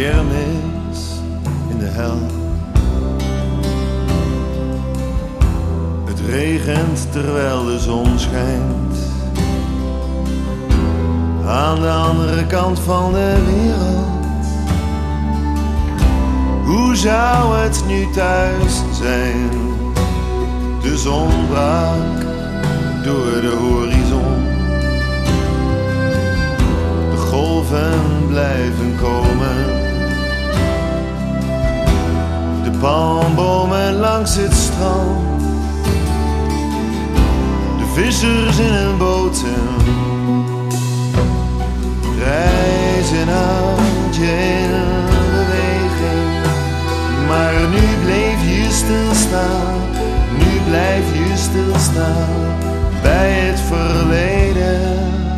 kermis in de hel. Het regent terwijl de zon schijnt. Aan de andere kant van de wereld. Hoe zou het nu thuis zijn? De zon brak door de horizon. De golven blijven komen. De palmbomen langs het strand. De vissers in hun boten reizen uit je in beweging. Maar nu bleef je stilstaan, nu blijf je stilstaan bij het verleden.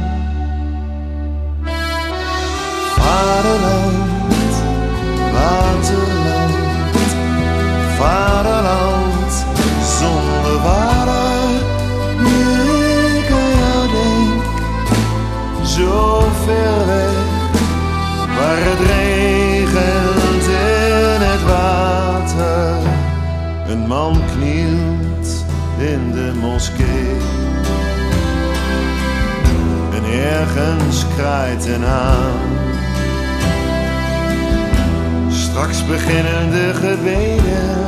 Vaderland, waterland, vaderland, zonder vader. Nu ik aan jou denk, zo ver weg, waar het regent in het water. Een man knielt in de moskee. En ergens kraait een haan. Straks beginnen de gebeden.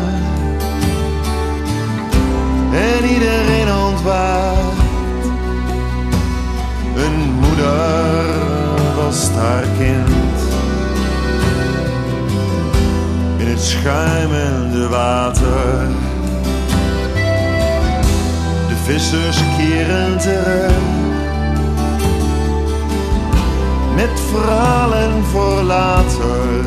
En iedereen ontwaakt. Een moeder was haar kind. In het schuimende water. De vissers keren terug. Met verhalen voor later.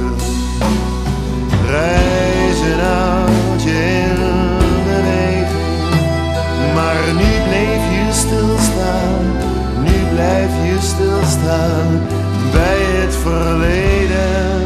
Reizen uit je in beweging. Maar nu bleef je stilstaan. Nu blijf je stilstaan bij het verleden.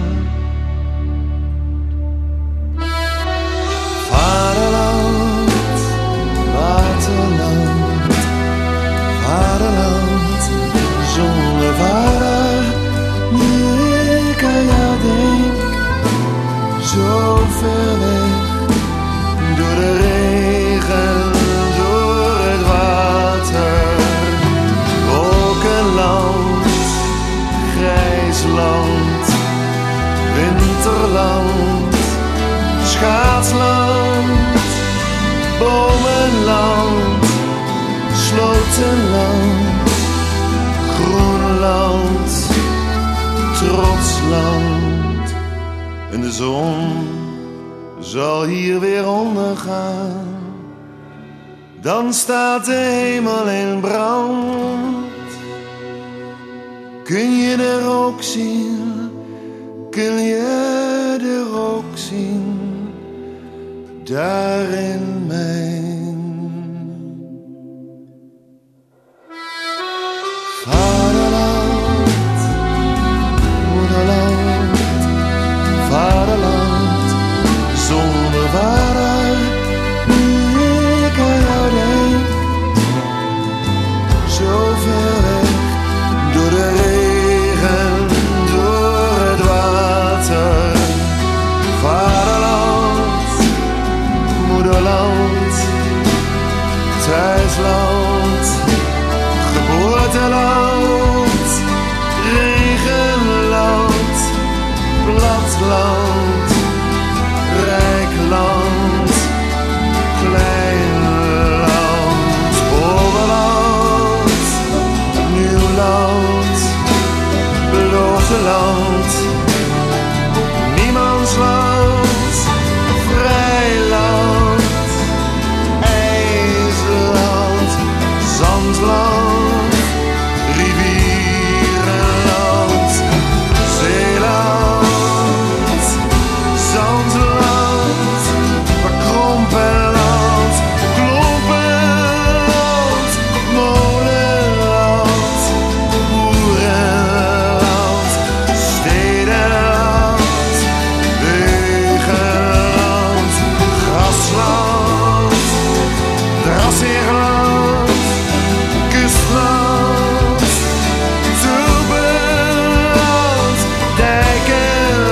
Vaderland, waterland, vaderland, zonder vader. Nu ik aan jou denk, zo ver weg, door de regen, door het water. Wolkenland, grijs land, winterland, schaatsland, bomenland, slotenland, groenland, trotsland. En de zon zal hier weer ondergaan. Dan staat de hemel in brand. Kun je de rook zien? Kun je de rook zien? Daar in mijn vaderland, moederland, vaderland, zonder vader. Nu ik aan jou denk, zo ver weg, door de regen, door het water. Vaderland, moederland, thuisland, geboorteland, regenland, platland, rijkland, kleinland, bovenland, nieuwland, beloofde land, niemandsland, vrijland, ijsland, zandland, rivierenland, zeeland, zandland, bekrompenland, klompenland, molenland, boerenland, stedenland, wegenland, grasland, drasseerland, kustland, tulpenland, dijkenland,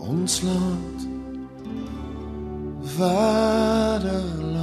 ons land, vaderland.